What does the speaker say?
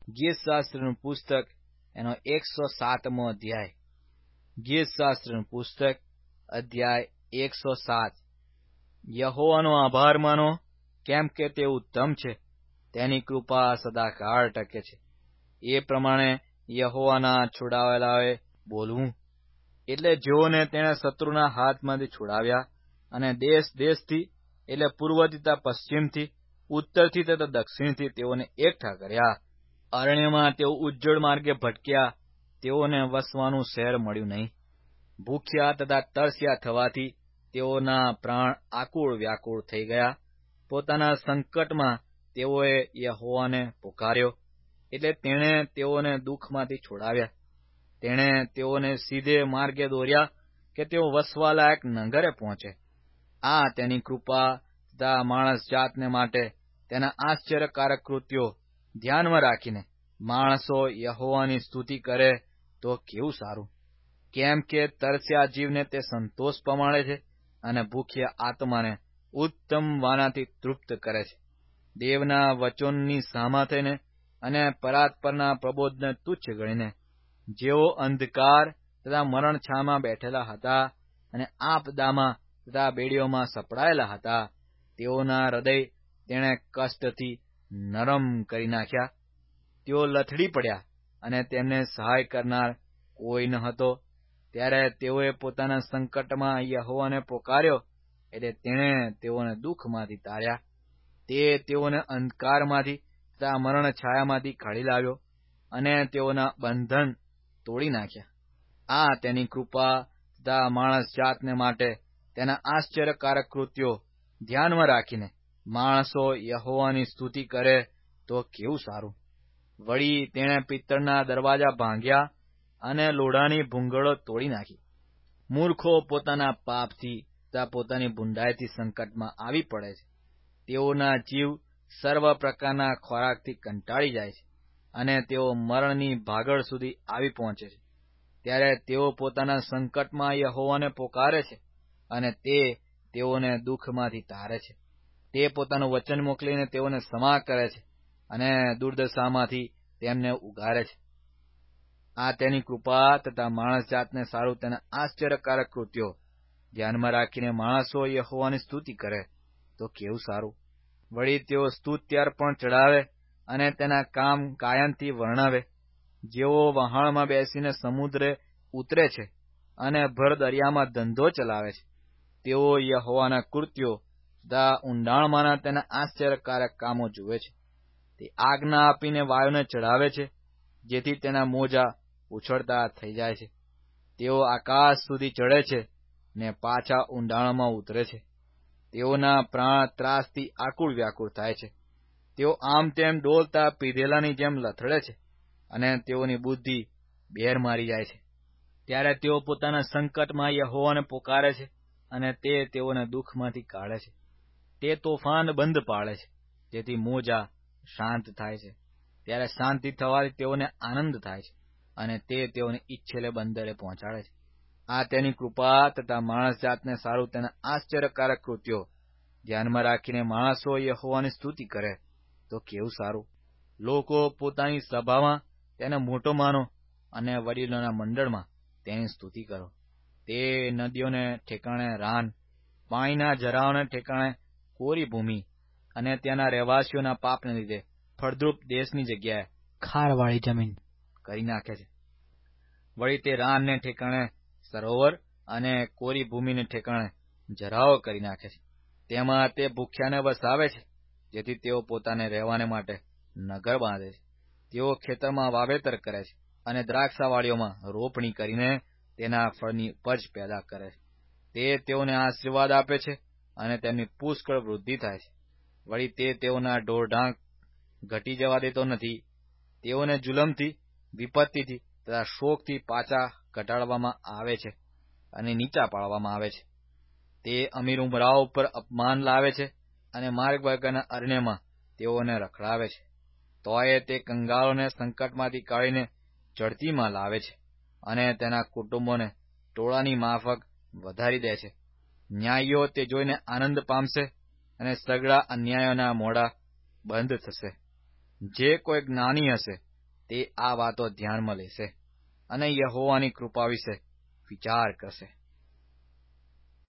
ગીતશાસ્ત્રનું પુસ્તક એનો 107મો અધ્યાય. ગીતશાસ્ત્રનું પુસ્તક અધ્યાય 107. યહોવાનો આભાર માનો, કેમ કે તે ઉત્તમ છે, તેની કૃપા સદાકાળ ટકે છે. એ પ્રમાણે યહોવાના છોડાવેલાએ બોલવું, એટલે જેઓને તેણે શત્રુના હાથમાંથી છોડાવ્યા અને દેશ દેશથી, એટલે પૂર્વથી તથા પશ્ચિમથી, ઉત્તરથી તથા દક્ષિણથી તેઓને એકઠા કર્યા. અરણ્યમાં તેઓ ઉજ્જડ માર્ગે ભટક્યા, તેઓને વસવાનું શહેર મળ્યું નહીં. ભૂખ્યા તથા તરસ્યા થવાથી તેઓના પ્રાણ આકુળ વ્યાકુળ થઈ ગયા. પોતાના સંકટમાં તેઓએ યહોવાને પુકાર્યો, એટલે તેણે તેઓને દુઃખમાંથી છોડાવ્યા. તેણે તેઓને સીધે માર્ગે દોર્યા કે તેઓ વસવાલાયક નગરે પહોંચે. આ તેની કૃપા તથા માણસ જાતને માટે તેના આશ્ચર્યકારક કૃત્યો ધ્યાનમાં રાખીને માણસો યહોવાની સ્તુતિ કરે તો કેવું સારું. કેમ કે તરસ્યા જીવને તે સંતોષ પમાડે છે અને ભૂખ્યા આત્માને ઉત્તમ વાનાથી તૃપ્ત કરે છે. દેવના વચનની સામા થઈને અને પરાત્પરના પ્રબોધને તુચ્છ ગણીને, જેઓ અંધકાર તથા મરણછામાં બેઠેલા હતા અને આપદામાં તથા બેડીઓમાં સપડાયેલા હતા, તેઓના હૃદય તેણે કષ્ટથી નરમ કરી નાખ્યા. તેઓ લથડી પડ્યા અને તેમને સહાય કરનાર કોઈ ન હતો. ત્યારે તેઓએ પોતાના સંકટમાં યહોવાને પોકાર્યો, એટલે તેણે તેઓને દુઃખમાંથી તાર્યા. તે તેઓને અંધકારમાંથી તથા મરણ છાયામાંથી કાઢી લાવ્યો અને તેઓના બંધન તોડી નાખ્યા. આ તેની કૃપા તથા માણસ જાતને માટે તેના આશ્ચર્યકારક કૃત્યો ધ્યાનમાં રાખીને માણસો યહોવાની સ્તુતિ કરે તો કેવું સારું. વળી તેણે પિત્તળના દરવાજા ભાંગ્યા અને લોઢાની ભૂંગળો તોડી નાખી. મૂર્ખો પોતાના પાપથી તથા પોતાની ભૂંડાઈથી સંકટમાં આવી પડે છે. તેઓના જીવ સર્વ પ્રકારના ખોરાકથી કંટાળી જાય છે અને તેઓ મરણની ભાગળ સુધી આવી પહોંચે છે. ત્યારે તેઓ પોતાના સંકટમાં યહોવાને પોકારે છે અને તે તેઓને દુઃખમાંથી તારે છે. તે પોતાનું વચન મોકલીને તેઓને ક્ષમા કરે છે અને દુર્દશામાંથી તેમને ઉગારે છે. આ તેની કૃપા તથા માણસ જાતને સારું તેના આશ્ચર્યકારક કૃત્યો ધ્યાનમાં રાખીને માણસો યહોવાની સ્તુતિ કરે તો કેવું સારું. વળી તેઓ સ્તુત્યાર્પણ ચડાવે અને તેના કામ ગાયનથી વર્ણવે. જેઓ વહાણમાં બેસીને સમુદ્રે ઉતરે છે અને ભર દરિયામાં ધંધો ચલાવે છે, તેઓ યહોવાના કૃત્યો તથા ઊંડાણમાંના તેના આશ્ચર્યકારક કામો જુએ છે. તે આજ્ઞા આપીને વાયુને ચઢાવે છે, જેથી તેના મોજા ઉછળતા થઈ જાય છે. તેઓ આકાશ સુધી ચડે છે ને પાછા ઊંડાણમાં ઉતરે છે. તેઓના પ્રાણ ત્રાસથી આકુળ વ્યાકુળ થાય છે. તેઓ આમ તેમ ડોલતા પીધેલાની જેમ લથડે છે અને તેઓની બુદ્ધિ બેર મારી જાય છે. ત્યારે તેઓ પોતાના સંકટમાં યહોવાને પોકારે છે અને તે તેઓને દુઃખમાંથી કાઢે છે. તે તોફાન બંધ પાડે છે, જેથી મોજા શાંત થાય છે. ત્યારે શાંતિ થવાથી તેઓને આનંદ થાય છે અને તે તેઓને ઈચ્છેલે બંદરે પહોંચાડે છે. આ તેની કૃપા તથા માણસ જાતને સારું તેના આશ્ચર્યકારક કૃત્યો ધ્યાનમાં રાખીને માણસો યહોવાની સ્તુતિ કરે તો કેવું સારું. લોકો પોતાની સભામાં તેને મોટો માનો અને વડીલોના મંડળમાં તેની સ્તુતિ કરો. તે નદીઓને ઠેકાણે રાન, પાણીના ઝરાઓને ઠેકાણે કોરી ભૂમિ અને ત્યાંના રહેવાસીઓના પાપને લીધે ફળદ્રુપ દેશની જગ્યાએ ખારવાળી જમીન કરી નાખે છે. વળી તે રાનને ઠેકાણે સરોવર અને કોરી ભૂમિને ઠેકાણે ઝરાઓ કરી નાખે છે. તેમાં તે ભૂખ્યાને વસાવે છે, જેથી તેઓ પોતાને રહેવાને માટે નગર બાંધે છે. તેઓ ખેતરમાં વાવેતર કરે છે અને દ્રાક્ષાવાળીઓમાં રોપણી કરીને તેના ફળની ઉપજ પેદા કરે છે. તે તેઓને આશીર્વાદ આપે છે અને તેમની પુષ્કળ વૃદ્ધિ થાય છે. વળી તે તેઓના ઢોરઢાંક ઘટી જવા દેતો નથી. તેઓને જુલમથી, વિપત્તિથી તથા શોકથી પાછા ઘટાડવામાં આવે છે અને નીચા પાડવામાં આવે છે. તે અમીર ઉમરાઓ ઉપર અપમાન લાવે છે અને માર્ગ વગરના અરણ્યમાં તેઓને રખડાવે છે. તોય તે કંગાળોને સંકટમાંથી કાઢીને ચડતીમાં લાવે છે અને તેના કુટુંબોને ટોળાની માફક વધારી દે છે. ન્યાયીઓ તે જોઈને આનંદ પામશે અને સઘળા અન્યાયોના મોઢા બંધ થશે. જે કોઈ જ્ઞાની હશે તે આ વાતો ધ્યાનમાં લેશે અને યહોવાની કૃપા વિશે વિચાર કરશે.